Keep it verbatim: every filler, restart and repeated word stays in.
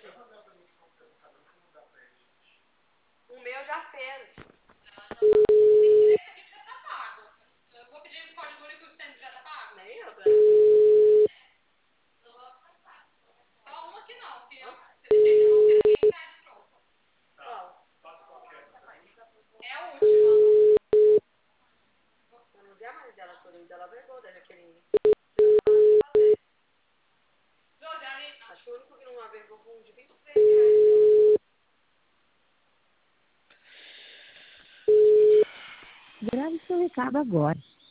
O meu já fez. Nem eu, né? Qual? Eu não vi a mãe dela, Torinho dela vergou da Jaqueline. Acho que o único que não avergou foi um de vinte e três reais. Grave seu recado agora.